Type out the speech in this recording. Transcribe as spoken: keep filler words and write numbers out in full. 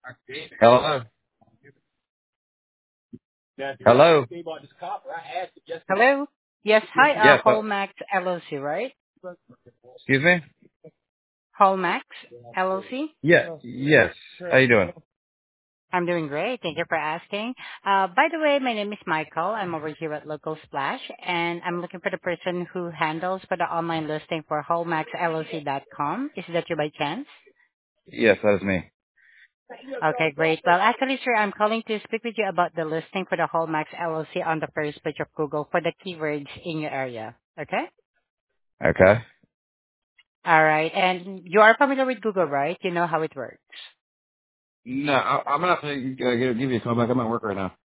Hello. Hello. Hello? Yes, hi, uh, Yes. Uh, Hallmax L L C, right? excuse me. Hallmax L L C? Yeah. Yes. How you doing? I'm doing great. Thank you for asking. Uh, by the way, my name is Michael. I'm over here at Local Splash, and I'm looking for the person who handles for the online listing for hallmax L L C dot com. Is that you by chance? Yes, that is me. Okay, great. Well, actually, sir, I'm calling to speak with you about the listing for the Hallmax L L C on the first page of Google for the keywords in your area. Okay? Okay. All right. And you are familiar with Google, right? You know how it works. No, I, I'm gonna have to uh, give give you a call back. I'm at work right now.